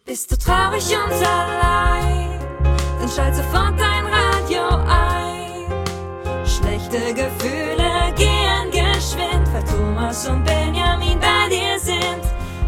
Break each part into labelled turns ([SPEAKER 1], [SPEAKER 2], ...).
[SPEAKER 1] Bist du traurig und allein, dann schalt sofort dein Radio ein. Schlechte Gefühle gehen geschwind, weil Thomas und Benjamin bei dir sind.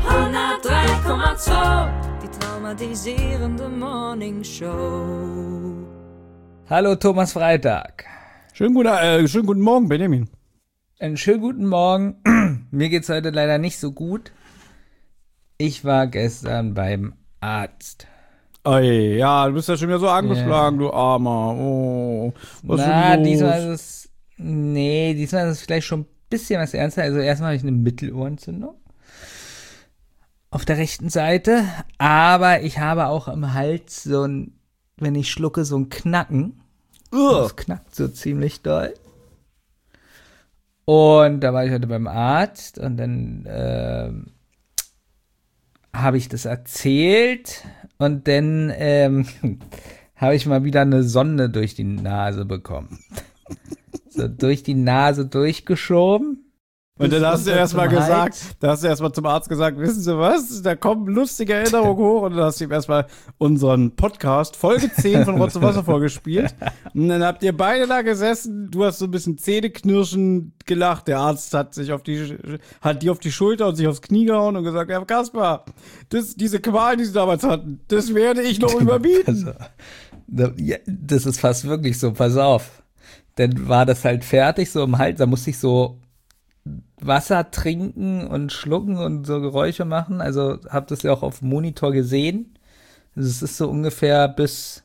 [SPEAKER 1] 103,2, die traumatisierende Morningshow.
[SPEAKER 2] Hallo Thomas Freitag.
[SPEAKER 3] Schönen guten Morgen, Benjamin.
[SPEAKER 2] Einen schönen guten Morgen. Mir geht's heute leider nicht so gut. Ich war gestern beim Arzt.
[SPEAKER 3] Ey, ja, du bist ja schon wieder so angeschlagen, du Armer. Oh, was ist los?
[SPEAKER 2] Diesmal ist es vielleicht schon ein bisschen was ernster. Also erstmal habe ich eine Mittelohrentzündung auf der rechten Seite, aber ich habe auch im Hals so ein, wenn ich schlucke, so ein Knacken. Das knackt so ziemlich doll. Und da war ich heute beim Arzt und dann habe ich das erzählt und dann habe ich mal wieder eine Sonde durch die Nase bekommen. So durch die Nase durchgeschoben.
[SPEAKER 3] Und dann hast du erstmal zum Arzt gesagt, wissen Sie was, da kommen lustige Erinnerungen hoch und dann hast du ihm erstmal unseren Podcast, Folge 10 von Rotz und Wasser vorgespielt. Und dann habt ihr beide da gesessen, du hast so ein bisschen Zähneknirschen gelacht, der Arzt hat dir auf die Schulter und sich aufs Knie gehauen und gesagt, ja Kaspar, diese Qualen, die Sie damals hatten, das werde ich noch überbieten.
[SPEAKER 2] Also, das ist fast wirklich so, pass auf. Dann war das halt fertig, so im Hals, da musste ich so Wasser trinken und schlucken und so Geräusche machen. Also hab das ja auch auf dem Monitor gesehen. Also es ist so ungefähr bis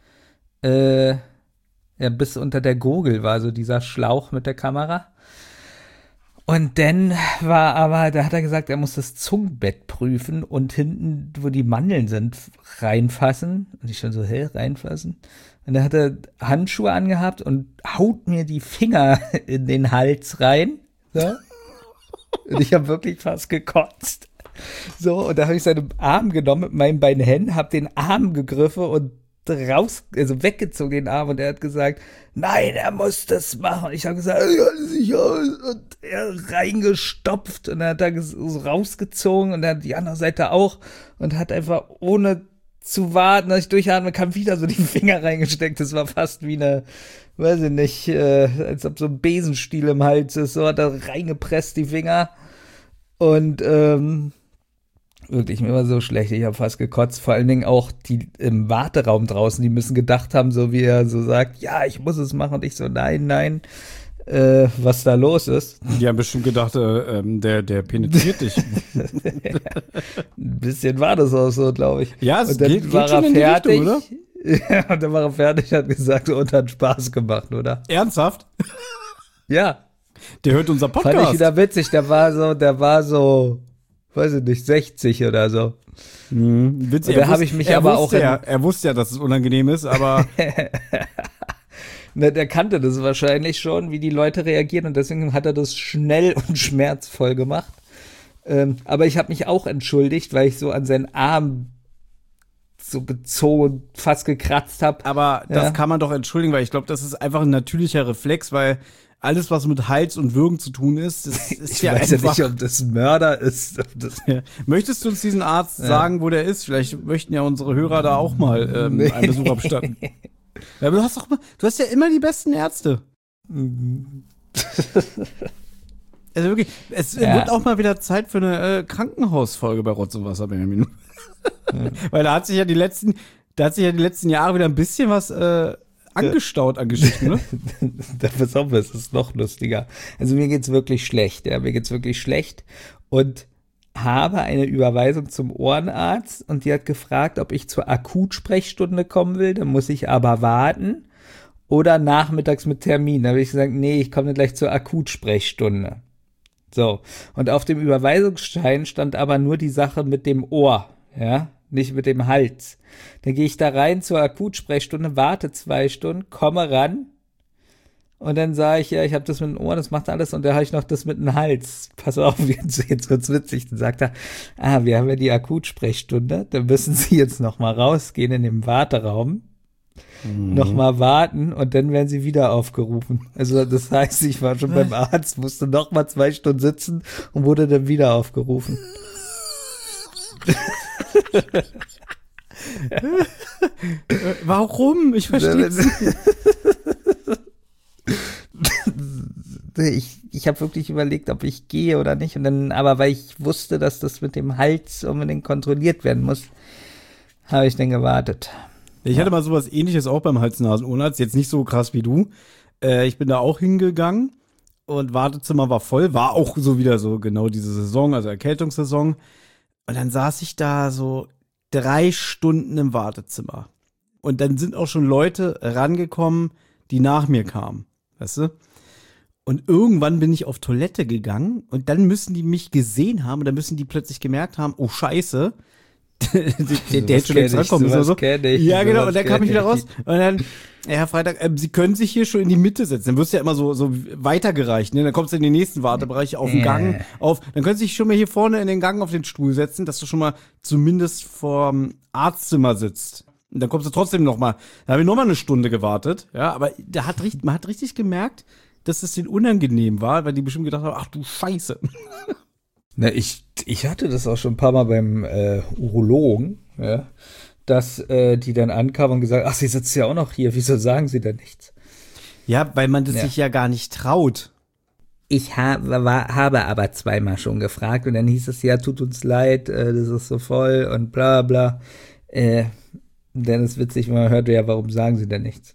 [SPEAKER 2] unter der Gurgel war so dieser Schlauch mit der Kamera. Und dann da hat er gesagt, er muss das Zungenbett prüfen und hinten, wo die Mandeln sind, reinfassen. Und ich schon so, reinfassen? Und dann hat er Handschuhe angehabt und haut mir die Finger in den Hals rein. So. Und ich habe wirklich fast gekotzt. So, und da habe ich seinen Arm genommen mit meinen beiden Händen, habe den Arm gegriffen und weggezogen den Arm und er hat gesagt, nein, er muss das machen. Ich habe gesagt, ja, sicher. Und er reingestopft und dann hat er so rausgezogen und dann die andere Seite auch und hat einfach ohne zu warten, dass ich durchatmen kann, wieder so die Finger reingesteckt. Das war fast wie eine, weiß ich nicht, als ob so ein Besenstiel im Hals ist. So hat er reingepresst, die Finger. Und wirklich, mir war so schlecht. Ich habe fast gekotzt. Vor allen Dingen auch die im Warteraum draußen, die müssen gedacht haben, so wie er so sagt, ja, ich muss es machen. Und ich so, nein, was da los ist.
[SPEAKER 3] Die haben bestimmt gedacht, der penetriert dich.
[SPEAKER 2] Ein bisschen war das auch so, glaube ich.
[SPEAKER 3] Ja, es
[SPEAKER 2] und dann
[SPEAKER 3] geht
[SPEAKER 2] war
[SPEAKER 3] schon
[SPEAKER 2] er
[SPEAKER 3] in die
[SPEAKER 2] fertig,
[SPEAKER 3] Richtung, oder?
[SPEAKER 2] Ja, und dann war er fertig, hat gesagt, und hat Spaß gemacht, oder?
[SPEAKER 3] Ernsthaft?
[SPEAKER 2] Ja.
[SPEAKER 3] Der hört unser Podcast.
[SPEAKER 2] Fand ich wieder witzig, der war so, weiß ich nicht, 60 oder so.
[SPEAKER 3] Witzig.
[SPEAKER 2] Und da habe ich mich
[SPEAKER 3] er
[SPEAKER 2] aber auch
[SPEAKER 3] er wusste ja, dass es unangenehm ist, aber
[SPEAKER 2] der kannte das wahrscheinlich schon, wie die Leute reagieren und deswegen hat er das schnell und schmerzvoll gemacht. Aber ich habe mich auch entschuldigt, weil ich so an seinen Arm so gezogen, fast gekratzt habe.
[SPEAKER 3] Aber das kann man doch entschuldigen, weil ich glaube, das ist einfach ein natürlicher Reflex, weil alles, was mit Hals und Würgen zu tun ist, das ist
[SPEAKER 2] ich
[SPEAKER 3] ja
[SPEAKER 2] weiß
[SPEAKER 3] einfach.
[SPEAKER 2] Ja nicht, ob das Mörder ist.
[SPEAKER 3] Ja. Möchtest du uns diesen Arzt sagen, wo der ist? Vielleicht möchten ja unsere Hörer da auch mal einen Besuch abstatten. Ja, aber du hast ja immer die besten Ärzte. Also wirklich, es wird auch mal wieder Zeit für eine Krankenhausfolge bei Rotz und Wasser, Benjamin. Weil da hat sich ja die letzten Jahre wieder ein bisschen was angestaut an Geschichten, ne?
[SPEAKER 2] Pass auf, es ist noch lustiger. Also mir geht's wirklich schlecht, mir geht's wirklich schlecht und habe eine Überweisung zum Ohrenarzt und die hat gefragt, ob ich zur Akutsprechstunde kommen will, dann muss ich aber warten oder nachmittags mit Termin. Da habe ich gesagt, nee, ich komme gleich zur Akutsprechstunde. So, und auf dem Überweisungsschein stand aber nur die Sache mit dem Ohr, ja, nicht mit dem Hals. Dann gehe ich da rein zur Akutsprechstunde, warte 2 Stunden, komme ran und dann sage ich, ja, ich habe das mit dem Ohr, das macht alles und da habe ich noch das mit dem Hals. Pass auf, jetzt wird's witzig. Dann sagt er, wir haben ja die Akutsprechstunde, da müssen Sie jetzt noch mal rausgehen in den Warteraum, noch mal warten und dann werden Sie wieder aufgerufen. Also das heißt, ich war schon beim Arzt, musste noch mal 2 Stunden sitzen und wurde dann wieder aufgerufen.
[SPEAKER 3] Warum? Ich verstehe es nicht.
[SPEAKER 2] Ich habe wirklich überlegt, ob ich gehe oder nicht. Und dann, aber weil ich wusste, dass das mit dem Hals unbedingt kontrolliert werden muss, habe ich dann gewartet.
[SPEAKER 3] Ich hatte mal sowas Ähnliches auch beim Hals-Nasen-Ohrenarzt. Jetzt nicht so krass wie du. Ich bin da auch hingegangen und Wartezimmer war voll. War auch so wieder so genau diese Saison, also Erkältungssaison. Und dann saß ich da so 3 Stunden im Wartezimmer. Und dann sind auch schon Leute rangekommen, die nach mir kamen. Weißt du? Und irgendwann bin ich auf Toilette gegangen und dann müssen die mich gesehen haben und dann müssen die plötzlich gemerkt haben, oh Scheiße, der hätte schon längst rankommen müssen. So. Ja, genau, und dann kam ich wieder raus und dann, Herr Freitag, Sie können sich hier schon in die Mitte setzen. Dann wirst du ja immer so weitergereicht, ne? Dann kommst du in den nächsten Wartebereich auf den Gang, dann können Sie sich schon mal hier vorne in den Gang auf den Stuhl setzen, dass du schon mal zumindest vorm Arztzimmer sitzt. Und dann kommst du trotzdem noch mal, da habe ich noch mal eine Stunde gewartet, ja, aber man hat richtig gemerkt, dass es denen unangenehm war, weil die bestimmt gedacht haben, ach du Scheiße.
[SPEAKER 2] Na, ich hatte das auch schon ein paar Mal beim Urologen, ja, dass die dann ankamen und gesagt, ach, Sie sitzen ja auch noch hier, wieso sagen Sie denn nichts?
[SPEAKER 3] Ja, weil man das sich ja gar nicht traut.
[SPEAKER 2] Ich habe aber 2-mal schon gefragt und dann hieß es, ja, tut uns leid, das ist so voll und bla bla. Denn es ist witzig, man hört ja, warum sagen Sie denn nichts?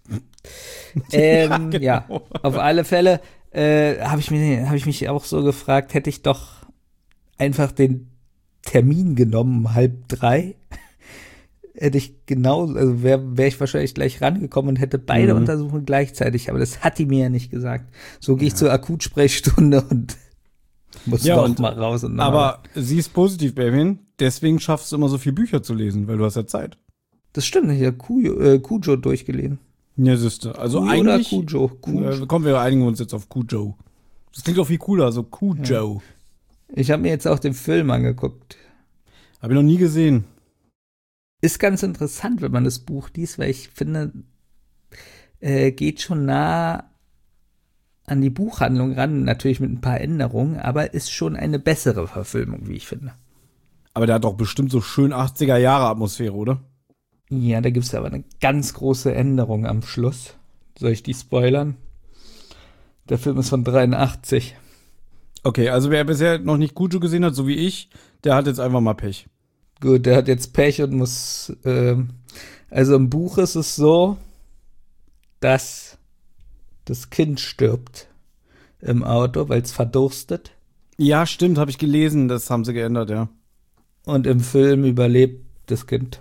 [SPEAKER 3] Ja, genau.
[SPEAKER 2] Ja, auf alle Fälle habe ich mich auch so gefragt, hätte ich doch einfach den Termin genommen, 2:30, hätte ich also wäre ich wahrscheinlich gleich rangekommen und hätte beide Untersuchungen gleichzeitig, aber das hat die mir ja nicht gesagt. So gehe ich zur Akutsprechstunde und muss doch mal raus.
[SPEAKER 3] Aber sie ist positiv, Baby, deswegen schaffst du immer so viel Bücher zu lesen, weil du hast ja Zeit.
[SPEAKER 2] Das stimmt, ich habe Cujo durchgelesen.
[SPEAKER 3] Ja, siehste. Also
[SPEAKER 2] Cujo
[SPEAKER 3] eigentlich.
[SPEAKER 2] Oder Cujo?
[SPEAKER 3] Kommen wir einigen uns jetzt auf Cujo. Das klingt auch viel cooler, so Cujo.
[SPEAKER 2] Ja. Ich habe mir jetzt auch den Film angeguckt.
[SPEAKER 3] Habe ich noch nie gesehen.
[SPEAKER 2] Ist ganz interessant, wenn man das Buch liest, weil ich finde, geht schon nah an die Buchhandlung ran, natürlich mit ein paar Änderungen, aber ist schon eine bessere Verfilmung, wie ich finde.
[SPEAKER 3] Aber der hat doch bestimmt so schön 80er-Jahre-Atmosphäre, oder?
[SPEAKER 2] Ja, da gibt es aber eine ganz große Änderung am Schluss. Soll ich die spoilern? Der Film ist von 83.
[SPEAKER 3] Okay, also wer bisher noch nicht Cujo gesehen hat, so wie ich, der hat jetzt einfach mal Pech.
[SPEAKER 2] Gut, der hat jetzt Pech und muss, also im Buch ist es so, dass das Kind stirbt im Auto, weil es verdurstet.
[SPEAKER 3] Ja, stimmt, habe ich gelesen, das haben sie geändert, ja.
[SPEAKER 2] Und im Film überlebt das Kind.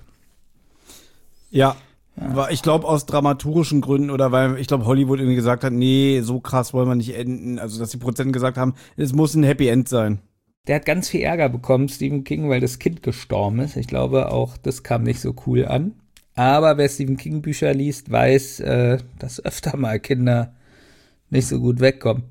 [SPEAKER 3] Ja. Ich glaube aus dramaturgischen Gründen oder weil ich glaube Hollywood irgendwie gesagt hat, nee, so krass wollen wir nicht enden. Also dass die Produzenten gesagt haben, es muss ein Happy End sein.
[SPEAKER 2] Der hat ganz viel Ärger bekommen, Stephen King, weil das Kind gestorben ist. Ich glaube auch, das kam nicht so cool an. Aber wer Stephen King Bücher liest, weiß, dass öfter mal Kinder nicht so gut wegkommen.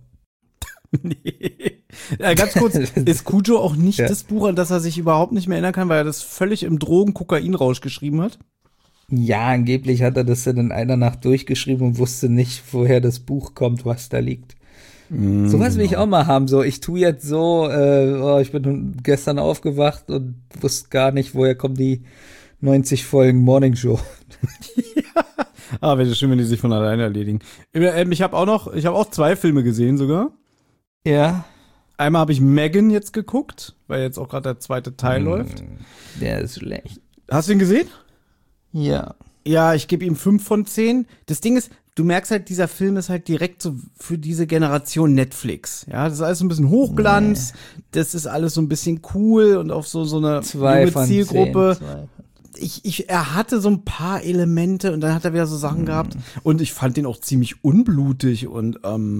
[SPEAKER 3] Nee. Ganz kurz, ist Cujo auch nicht das Buch, an das er sich überhaupt nicht mehr erinnern kann, weil er das völlig im Drogen-Kokain-Rausch geschrieben hat?
[SPEAKER 2] Ja, angeblich hat er das dann in einer Nacht durchgeschrieben und wusste nicht, woher das Buch kommt, was da liegt. Sowas will ich auch mal haben. So, ich tue jetzt so, ich bin gestern aufgewacht und wusste gar nicht, woher kommen die 90 Folgen Morning Show.
[SPEAKER 3] Ja. Wäre schön, wenn die sich von alleine erledigen. Ich habe auch 2 Filme gesehen sogar.
[SPEAKER 2] Ja.
[SPEAKER 3] Einmal habe ich Megan jetzt geguckt, weil jetzt auch gerade der 2. Teil läuft.
[SPEAKER 2] Der ist schlecht.
[SPEAKER 3] Hast du ihn gesehen?
[SPEAKER 2] Ja.
[SPEAKER 3] Ja, ich gebe ihm 5 von 10. Das Ding ist, du merkst halt, dieser Film ist halt direkt so für diese Generation Netflix. Ja, das ist alles so ein bisschen Hochglanz, das ist alles so ein bisschen cool und auf so eine junge Zielgruppe. Er hatte so ein paar Elemente und dann hat er wieder so Sachen gehabt und ich fand den auch ziemlich unblutig und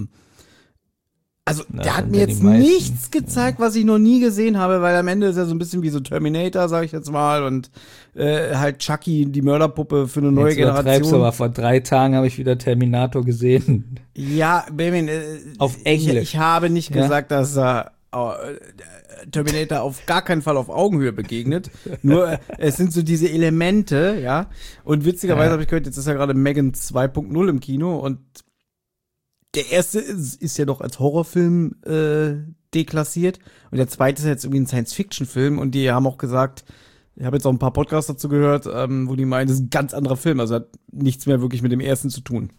[SPEAKER 3] also der hat mir jetzt nichts gezeigt, was ich noch nie gesehen habe, weil am Ende ist er so ein bisschen wie so Terminator, sag ich jetzt mal, und halt Chucky, die Mörderpuppe für eine neue Generation.
[SPEAKER 2] Aber vor 3 Tagen habe ich wieder Terminator gesehen.
[SPEAKER 3] Ja, Baby,
[SPEAKER 2] auf Englisch.
[SPEAKER 3] Ich habe nicht gesagt, dass Terminator auf gar keinen Fall auf Augenhöhe begegnet. Nur es sind so diese Elemente, ja. Und witzigerweise habe ich gehört, jetzt ist ja gerade Megan 2.0 im Kino und der erste ist ja doch als Horrorfilm deklassiert und der zweite ist jetzt irgendwie ein Science-Fiction-Film und die haben auch gesagt, Ich habe jetzt auch ein paar Podcasts dazu gehört, wo die meinen, das ist ein ganz anderer Film. Also hat nichts mehr wirklich mit dem ersten zu tun.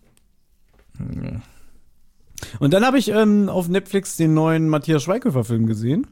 [SPEAKER 3] Und dann habe ich auf Netflix den neuen Matthias Schweighöfer-Film gesehen.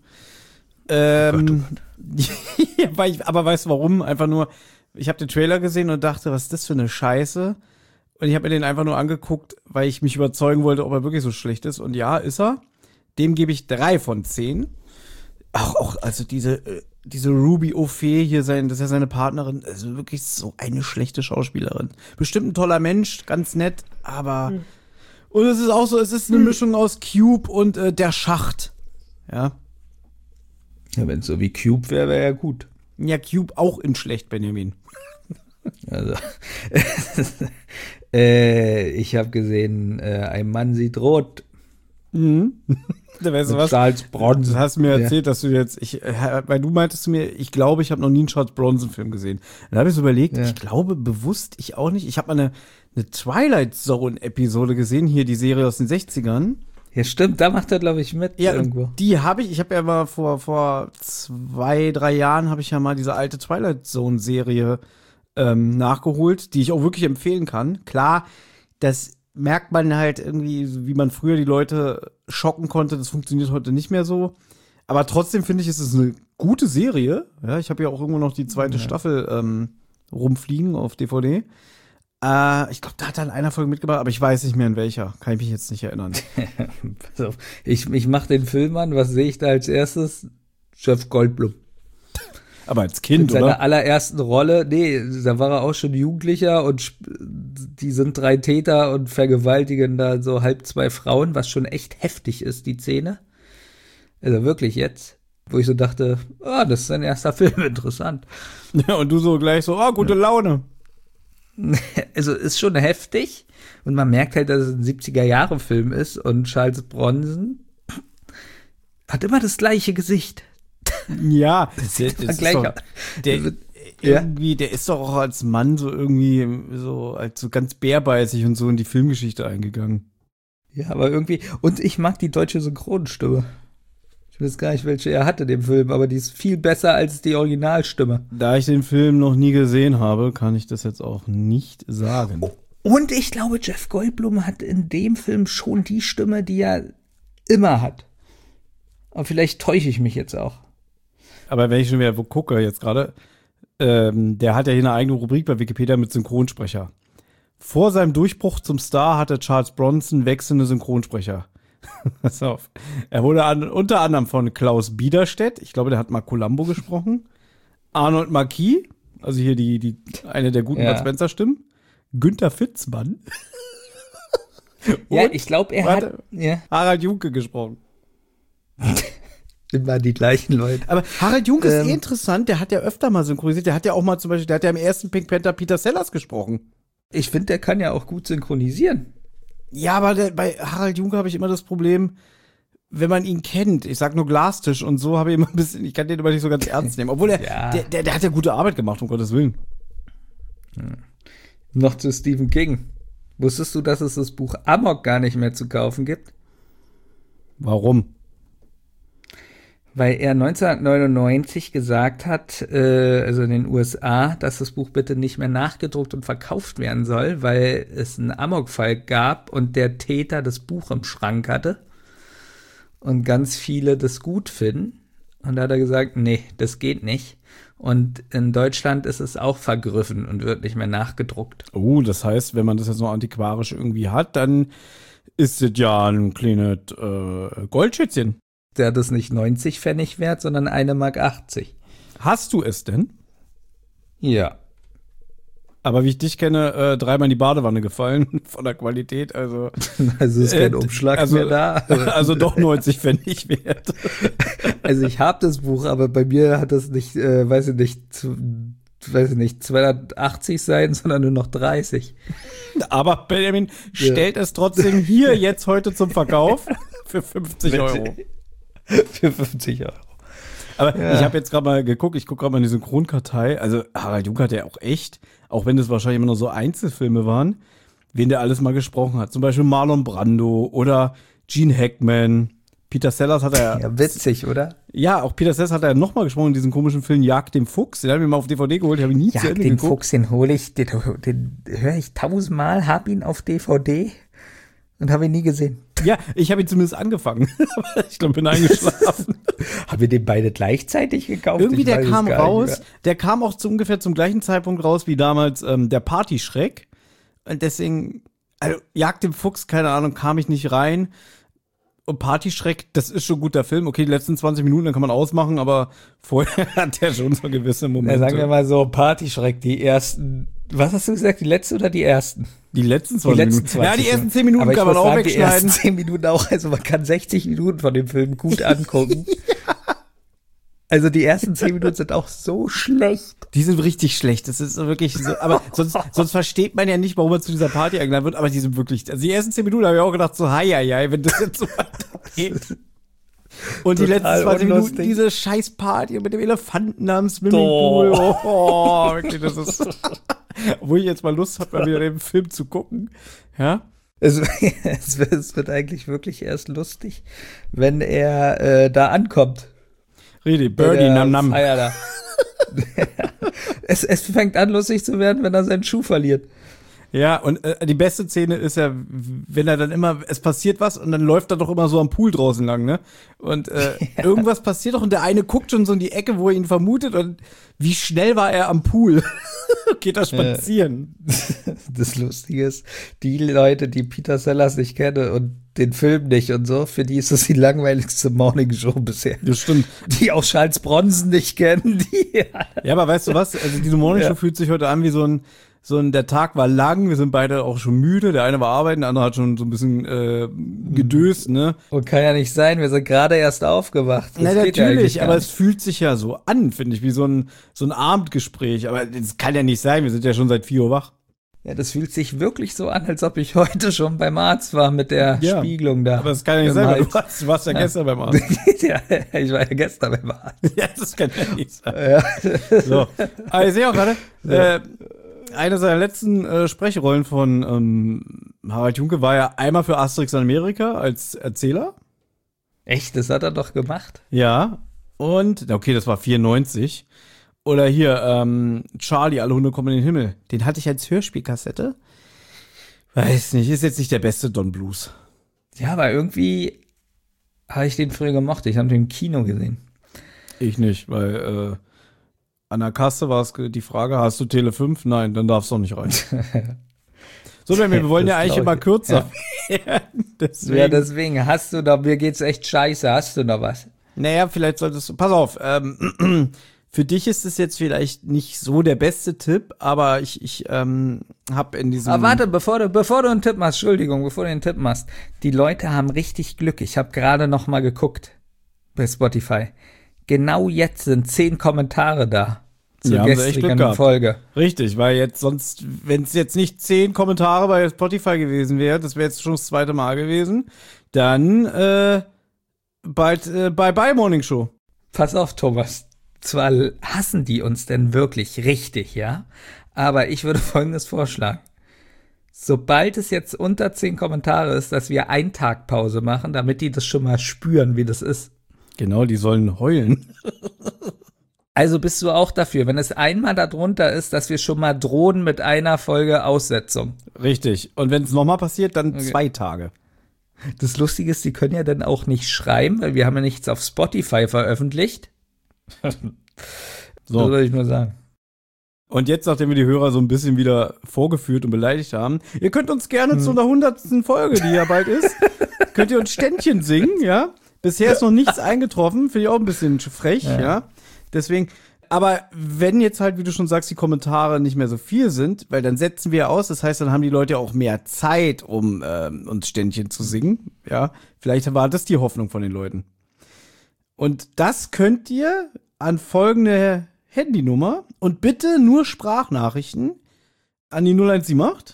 [SPEAKER 3] Aber weißt du warum? Einfach nur, ich habe den Trailer gesehen und dachte, was ist das für eine Scheiße? Und ich habe mir den einfach nur angeguckt, weil ich mich überzeugen wollte, ob er wirklich so schlecht ist. Und ja, ist er. Dem gebe ich 3 von 10. Also diese Ruby O'Fee hier, das ist ja seine Partnerin, also wirklich so eine schlechte Schauspielerin. Bestimmt ein toller Mensch, ganz nett, aber und es ist auch so, es ist eine Mischung aus Cube und der Schacht. Ja.
[SPEAKER 2] Ja, wenn es so wie Cube wäre, wäre ja gut.
[SPEAKER 3] Ja, Cube auch in schlecht, Benjamin.
[SPEAKER 2] Also, ich habe gesehen, ein Mann sieht rot.
[SPEAKER 3] Mhm. Weißt du was?
[SPEAKER 2] Charles Bronson.
[SPEAKER 3] Du hast mir erzählt, dass du jetzt, weil du meintest zu mir, ich glaube, ich habe noch nie einen Charles Bronson-Film gesehen. Dann habe ich so überlegt, ich glaube bewusst, ich auch nicht. Ich habe mal eine Twilight Zone-Episode gesehen, hier die Serie aus den 60ern.
[SPEAKER 2] Ja, stimmt, da macht er, glaube ich, mit irgendwo.
[SPEAKER 3] Die habe ich habe ja mal vor 2-3 Jahren habe ich ja mal diese alte Twilight Zone-Serie nachgeholt, die ich auch wirklich empfehlen kann. Klar, das merkt man halt irgendwie, wie man früher die Leute schocken konnte. Das funktioniert heute nicht mehr so. Aber trotzdem finde ich, es ist eine gute Serie. Ja, ich habe ja auch irgendwo noch die zweite Staffel rumfliegen auf DVD. Ich glaube, da hat dann einer Folge mitgebracht, aber ich weiß nicht mehr in welcher. Kann ich mich jetzt nicht erinnern.
[SPEAKER 2] Pass auf. Ich mache den Film an. Was sehe ich da als erstes? Jeff Goldblum.
[SPEAKER 3] Aber als Kind,
[SPEAKER 2] oder? In seiner
[SPEAKER 3] oder?
[SPEAKER 2] allerersten Rolle, nee, da war er auch schon Jugendlicher und die sind 3 Täter und vergewaltigen da so 2 Frauen, was schon echt heftig ist, die Szene. Also wirklich jetzt, wo ich so dachte, das ist sein erster Film, interessant.
[SPEAKER 3] Ja, und du so gleich so, gute Laune.
[SPEAKER 2] Also ist schon heftig und man merkt halt, dass es ein 70er-Jahre-Film ist und Charles Bronson hat immer das gleiche Gesicht.
[SPEAKER 3] Ja,
[SPEAKER 2] der
[SPEAKER 3] ist doch auch als Mann so irgendwie so als so ganz bärbeißig und so in die Filmgeschichte eingegangen.
[SPEAKER 2] Ja, aber irgendwie, und ich mag die deutsche Synchronstimme. Ich weiß gar nicht, welche er hatte in dem Film, aber die ist viel besser als die Originalstimme.
[SPEAKER 3] Da ich den Film noch nie gesehen habe, kann ich das jetzt auch nicht sagen.
[SPEAKER 2] Und ich glaube, Jeff Goldblum hat in dem Film schon die Stimme, die er immer hat. Aber vielleicht täusche ich mich jetzt auch.
[SPEAKER 3] Aber wenn ich schon wieder gucke jetzt gerade, der hat ja hier eine eigene Rubrik bei Wikipedia mit Synchronsprecher. Vor seinem Durchbruch zum Star hatte Charles Bronson wechselnde Synchronsprecher. Pass auf. Er wurde unter anderem von Klaus Biederstedt, ich glaube, der hat mal Columbo gesprochen, Arnold Marquis, also hier eine der guten Bud Spencer-Stimmen, Günther Fitzmann.
[SPEAKER 2] Ja, ich glaube, er hat
[SPEAKER 3] Harald Junke gesprochen.
[SPEAKER 2] Immer die gleichen Leute.
[SPEAKER 3] Aber Harald Junke ist interessant, der hat ja öfter mal synchronisiert, der hat ja auch mal zum Beispiel, der hat ja im ersten Pink Panther Peter Sellers gesprochen.
[SPEAKER 2] Ich finde, der kann ja auch gut synchronisieren.
[SPEAKER 3] Ja, aber bei Harald Junke habe ich immer das Problem, wenn man ihn kennt, ich sag nur Glastisch und so, habe ich immer ein bisschen, ich kann den immer nicht so ganz ernst nehmen. Obwohl der hat ja gute Arbeit gemacht, um Gottes Willen.
[SPEAKER 2] Noch zu Stephen King. Wusstest du, dass es das Buch Amok gar nicht mehr zu kaufen gibt?
[SPEAKER 3] Warum?
[SPEAKER 2] Weil er 1999 gesagt hat, also in den USA, dass das Buch bitte nicht mehr nachgedruckt und verkauft werden soll, weil es einen Amokfall gab und der Täter das Buch im Schrank hatte und ganz viele das gut finden. Und da hat er gesagt, nee, das geht nicht. Und in Deutschland ist es auch vergriffen und wird nicht mehr nachgedruckt.
[SPEAKER 3] Oh, das heißt, wenn man das jetzt noch antiquarisch irgendwie hat, dann ist es ja ein kleines Goldschätzchen.
[SPEAKER 2] Der ist nicht 90 Pfennig wert, sondern 1,80 Mark.
[SPEAKER 3] Hast du es denn?
[SPEAKER 2] Ja.
[SPEAKER 3] Aber wie ich dich kenne, 3-mal in die Badewanne gefallen von der Qualität. Also
[SPEAKER 2] ist kein Umschlag mehr da.
[SPEAKER 3] Also doch 90 Pfennig wert.
[SPEAKER 2] Also ich habe das Buch, aber bei mir hat das nicht, weiß ich nicht, 280 Seiten, sondern nur noch 30.
[SPEAKER 3] Aber Benjamin stellt es trotzdem hier jetzt heute zum Verkauf für 50 Euro.
[SPEAKER 2] Für 50 Euro.
[SPEAKER 3] Aber ich habe jetzt gerade mal geguckt, ich gucke gerade mal in die Synchronkartei. Also Harald Junke hat ja auch echt, auch wenn das wahrscheinlich immer nur so Einzelfilme waren, wen der alles mal gesprochen hat. Zum Beispiel Marlon Brando oder Gene Hackman, Peter Sellers hat er
[SPEAKER 2] Ja, witzig, oder?
[SPEAKER 3] Ja, auch Peter Sellers hat er nochmal gesprochen in diesem komischen Film Jagd dem Fuchs. Den habe ich mir mal auf DVD geholt, den habe ich nie zu
[SPEAKER 2] Ja,
[SPEAKER 3] Ende
[SPEAKER 2] den
[SPEAKER 3] geguckt.
[SPEAKER 2] Fuchs, den hole ich, den höre ich 1000-mal, hab ihn auf DVD und habe ihn nie gesehen.
[SPEAKER 3] Ja, ich habe ihn zumindest angefangen. Aber ich glaube, bin eingeschlafen.
[SPEAKER 2] Haben wir den beide gleichzeitig gekauft?
[SPEAKER 3] Irgendwie,
[SPEAKER 2] Ich
[SPEAKER 3] der
[SPEAKER 2] weiß es
[SPEAKER 3] kam
[SPEAKER 2] gar nicht
[SPEAKER 3] raus,
[SPEAKER 2] mehr.
[SPEAKER 3] der kam auch ungefähr zum gleichen Zeitpunkt raus wie damals der Partyschreck. Und deswegen, also Jagd dem Fuchs, keine Ahnung, kam ich nicht rein. Und Partyschreck, das ist schon ein guter Film. Okay, die letzten 20 Minuten, dann kann man ausmachen, aber vorher hat der schon so gewisse
[SPEAKER 2] Ja,
[SPEAKER 3] Momente.
[SPEAKER 2] sagen wir mal so, Partyschreck, die ersten, was hast du gesagt, die letzten oder die ersten?
[SPEAKER 3] Die letzten 20 Minuten. Ja, die ersten 10 Minuten
[SPEAKER 2] Aber
[SPEAKER 3] kann man auch
[SPEAKER 2] Die ersten
[SPEAKER 3] wegschneiden.
[SPEAKER 2] 10 Minuten auch, also man kann 60 Minuten von dem Film gut angucken. Also die ersten 10 Minuten sind auch so schlecht.
[SPEAKER 3] Die sind richtig schlecht. Das ist wirklich so, aber sonst versteht man ja nicht, warum er zu dieser Party eingeladen wird, aber die sind wirklich, also die ersten 10 Minuten habe ich auch gedacht, so, hei, wenn das jetzt so weitergeht. Und die letzten
[SPEAKER 2] Total
[SPEAKER 3] 20 Minuten,
[SPEAKER 2] unlustig.
[SPEAKER 3] diese scheiß Party mit dem Elefanten am Swimmingpool. Oh, wirklich, das ist, wo ich jetzt mal Lust habe, mal wieder den Film zu gucken. Ja.
[SPEAKER 2] Es wird eigentlich wirklich erst lustig, wenn er da ankommt.
[SPEAKER 3] Richtig, Birdie, Nam Nam.
[SPEAKER 2] Feier da. Es fängt an, lustig zu werden, wenn er seinen Schuh verliert.
[SPEAKER 3] Ja, und die beste Szene ist ja, wenn er dann immer, es passiert was und dann läuft er doch immer so am Pool draußen lang, ne? Und irgendwas passiert doch und der eine guckt schon so in die Ecke, wo er ihn vermutet und wie schnell war er am Pool? Geht er spazieren?
[SPEAKER 2] Das Lustige ist, die Leute, die Peter Sellers nicht kennen und den Film nicht und so, für die ist das die langweiligste Morning-Show bisher.
[SPEAKER 3] Das stimmt.
[SPEAKER 2] Die auch Charles Bronson nicht kennen, die.
[SPEAKER 3] Ja, aber weißt du was? Also diese Morning-Show fühlt sich heute an wie so ein, der Tag war lang, wir sind beide auch schon müde, der eine war arbeiten, der andere hat schon so ein bisschen gedöst, ne?
[SPEAKER 2] Und kann ja nicht sein, wir sind gerade erst aufgewacht. Das
[SPEAKER 3] Na,
[SPEAKER 2] geht ja
[SPEAKER 3] natürlich,
[SPEAKER 2] eigentlich gar
[SPEAKER 3] aber
[SPEAKER 2] nicht.
[SPEAKER 3] es fühlt sich ja so an, finde ich, wie so ein Abendgespräch. Aber das kann ja nicht sein, wir sind ja schon seit 4 Uhr wach.
[SPEAKER 2] Ja, das fühlt sich wirklich so an, als ob ich heute schon beim Arzt war mit der
[SPEAKER 3] Ja,
[SPEAKER 2] Spiegelung da.
[SPEAKER 3] Aber das kann ja nicht
[SPEAKER 2] Im
[SPEAKER 3] sein, weil
[SPEAKER 2] Hals.
[SPEAKER 3] du warst ja gestern beim Arzt.
[SPEAKER 2] Ja, ich war ja gestern beim Arzt.
[SPEAKER 3] Ja, das kann ja nicht sein.
[SPEAKER 2] Ja.
[SPEAKER 3] So. Aber ich sehe auch gerade, eine seiner letzten Sprechrollen von Harald Junke war ja einmal für Asterix in Amerika als Erzähler.
[SPEAKER 2] Echt, das hat er doch gemacht?
[SPEAKER 3] Ja. Und, okay, das war 94. Oder hier, Charlie, alle Hunde kommen in den Himmel. Den hatte ich als Hörspielkassette. Weiß nicht, ist jetzt nicht der beste Don Blues.
[SPEAKER 2] Ja, aber irgendwie habe ich den früher gemocht. Ich habe den im Kino gesehen.
[SPEAKER 3] Ich nicht, weil an der Kasse war es die Frage, hast du Tele 5? Nein, dann darfst du auch nicht rein. So, wir wollen ja
[SPEAKER 2] Das
[SPEAKER 3] eigentlich
[SPEAKER 2] glaub
[SPEAKER 3] immer
[SPEAKER 2] ich.
[SPEAKER 3] kürzer werden. Deswegen.
[SPEAKER 2] Ja, deswegen hast du noch, mir geht's echt scheiße. Hast du noch was?
[SPEAKER 3] Naja, vielleicht solltest du, pass auf, für dich ist es jetzt vielleicht nicht so der beste Tipp, aber ich habe in diesem...
[SPEAKER 2] Aber warte, bevor du einen Tipp machst, Entschuldigung, bevor du einen Tipp machst. Die Leute haben richtig Glück. Ich habe gerade noch mal geguckt bei Spotify. Genau jetzt sind 10 Kommentare da zur
[SPEAKER 3] Ja, haben sie echt Glück
[SPEAKER 2] gestrigen
[SPEAKER 3] gehabt.
[SPEAKER 2] Folge.
[SPEAKER 3] Richtig, weil jetzt sonst, wenn es jetzt nicht 10 Kommentare bei Spotify gewesen wäre, das wäre jetzt schon das zweite Mal gewesen, dann bald Bye Morning Show.
[SPEAKER 2] Pass auf, Thomas. Zwar hassen die uns denn wirklich richtig, ja? Aber ich würde Folgendes vorschlagen. Sobald es jetzt unter 10 Kommentare ist, dass wir 1 Tag Pause machen, damit die das schon mal spüren, wie das ist.
[SPEAKER 3] Genau, die sollen heulen.
[SPEAKER 2] Also bist du auch dafür, wenn es einmal darunter ist, dass wir schon mal drohen mit einer Folge Aussetzung.
[SPEAKER 3] Richtig. Und wenn es nochmal passiert, dann
[SPEAKER 2] Okay.
[SPEAKER 3] 2 Tage.
[SPEAKER 2] Das Lustige ist, die können ja dann auch nicht schreiben, weil wir haben ja nichts auf Spotify veröffentlicht.
[SPEAKER 3] So.
[SPEAKER 2] Das würde ich nur sagen.
[SPEAKER 3] Und jetzt, nachdem wir die Hörer so ein bisschen wieder vorgeführt und beleidigt haben, ihr könnt uns gerne zu einer 100. Folge, die ja bald ist, könnt ihr uns Ständchen singen, ja? Bisher ist noch nichts eingetroffen, finde ich auch ein bisschen frech, ja? Deswegen, aber wenn jetzt halt, wie du schon sagst, die Kommentare nicht mehr so viel sind, weil dann setzen wir aus, das heißt, dann haben die Leute ja auch mehr Zeit, um uns Ständchen zu singen, ja? Vielleicht war das die Hoffnung von den Leuten. Und das könnt ihr an folgende Handynummer und bitte nur Sprachnachrichten an die 0178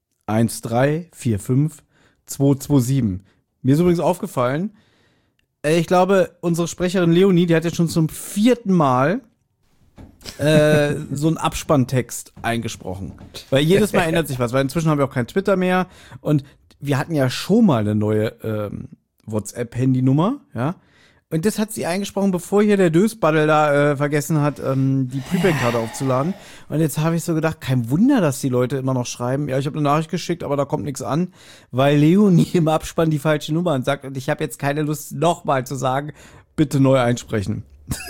[SPEAKER 3] 1345 227. Mir ist übrigens aufgefallen, ich glaube, unsere Sprecherin Leonie, die hat jetzt schon zum 4. Mal so einen Abspanntext eingesprochen. Weil jedes Mal ändert sich was, weil inzwischen haben wir auch kein Twitter mehr und wir hatten ja schon mal eine neue WhatsApp-Handynummer, ja. Und das hat sie eingesprochen, bevor hier der Dösbaddel da vergessen hat, die Prepaid-Karte aufzuladen. Und jetzt habe ich so gedacht, kein Wunder, dass die Leute immer noch schreiben, ja, ich habe eine Nachricht geschickt, aber da kommt nichts an, weil Leonie im Abspann die falsche Nummer ansagt. Und ich habe jetzt keine Lust, nochmal zu sagen, bitte neu einsprechen.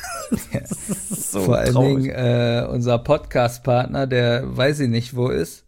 [SPEAKER 2] Das ist so vor allen Dingen unser Podcast-Partner, der weiß ich nicht wo ist,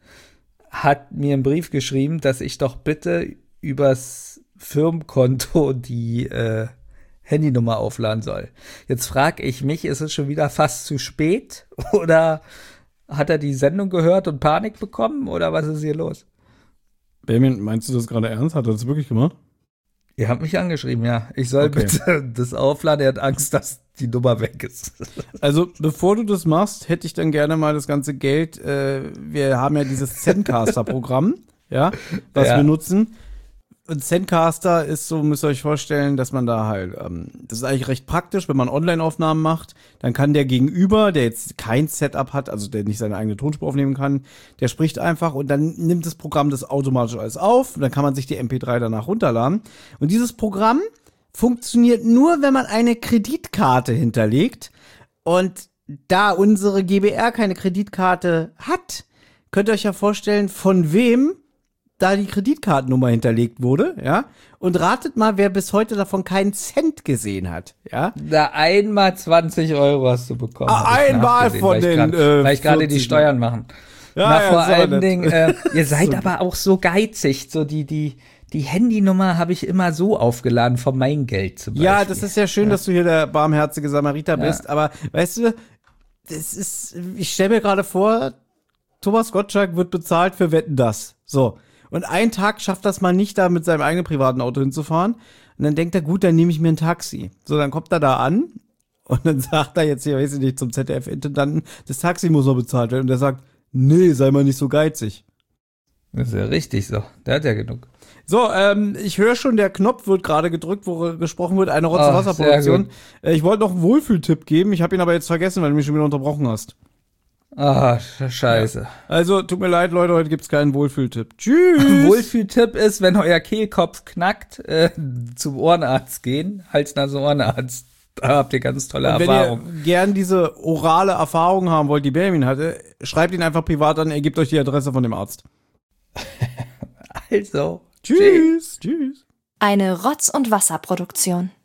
[SPEAKER 2] hat mir einen Brief geschrieben, dass ich doch bitte übers Firmenkonto die Handynummer aufladen soll. Jetzt frage ich mich, ist es schon wieder fast zu spät? Oder hat er die Sendung gehört und Panik bekommen? Oder was ist hier los?
[SPEAKER 3] Benjamin, meinst du das gerade ernst? Hat er das wirklich gemacht?
[SPEAKER 2] Ihr habt mich angeschrieben, ja. Ich soll bitte das aufladen. Er hat Angst, dass die Nummer weg ist.
[SPEAKER 3] Also, bevor du das machst, hätte ich dann gerne mal das ganze Geld. Wir haben ja dieses Zencaster-Programm, ja, was wir nutzen. Und Zencaster ist so, müsst ihr euch vorstellen, dass man da halt, das ist eigentlich recht praktisch, wenn man Online-Aufnahmen macht, dann kann der Gegenüber, der jetzt kein Setup hat, also der nicht seine eigene Tonspur aufnehmen kann, der spricht einfach und dann nimmt das Programm das automatisch alles auf und dann kann man sich die MP3 danach runterladen. Und dieses Programm funktioniert nur, wenn man eine Kreditkarte hinterlegt. Und da unsere GBR keine Kreditkarte hat, könnt ihr euch ja vorstellen, von wem da die Kreditkartennummer hinterlegt wurde, ja, und ratet mal, wer bis heute davon keinen Cent gesehen hat, ja.
[SPEAKER 2] Da einmal 20 € hast du bekommen.
[SPEAKER 3] Einmal von den,
[SPEAKER 2] weil ich gerade die Steuern machen.
[SPEAKER 3] Ja,
[SPEAKER 2] na,
[SPEAKER 3] ja,
[SPEAKER 2] vor allen
[SPEAKER 3] nett.
[SPEAKER 2] Dingen, ihr seid aber auch so geizig, so die Handynummer habe ich immer so aufgeladen von meinem Geld zum Beispiel.
[SPEAKER 3] Ja, das ist ja schön, dass du hier der barmherzige Samariter bist, aber weißt du, das ist, ich stelle mir gerade vor, Thomas Gottschalk wird bezahlt für Wetten, das. So. Und einen Tag schafft das mal nicht, da mit seinem eigenen privaten Auto hinzufahren. Und dann denkt er, gut, dann nehme ich mir ein Taxi. So, dann kommt er da an und dann sagt er jetzt hier, weiß ich nicht, zum ZDF-Intendanten, das Taxi muss noch bezahlt werden. Und der sagt, nee, sei mal nicht so geizig.
[SPEAKER 2] Das ist ja richtig so. Der hat ja genug.
[SPEAKER 3] So, ich höre schon, der Knopf wird gerade gedrückt, wo gesprochen wird, eine Rotze-Wasser-Produktion. Ich wollte noch einen Wohlfühltipp geben, ich habe ihn aber jetzt vergessen, weil du mich schon wieder unterbrochen hast.
[SPEAKER 2] Ah, scheiße.
[SPEAKER 3] Ja. Also, tut mir leid, Leute, heute gibt's keinen Wohlfühltipp. Tschüss!
[SPEAKER 2] Wohlfühltipp ist, wenn euer Kehlkopf knackt, zum Ohrenarzt gehen, Hals-Nase-Ohrenarzt. Da habt ihr ganz tolle Erfahrungen.
[SPEAKER 3] Wenn ihr gern diese orale Erfahrung haben wollt, die Benjamin hatte, schreibt ihn einfach privat an, er gibt euch die Adresse von dem Arzt.
[SPEAKER 2] Also,
[SPEAKER 3] tschüss! Tschüss!
[SPEAKER 1] Eine Rotz- und Wasserproduktion.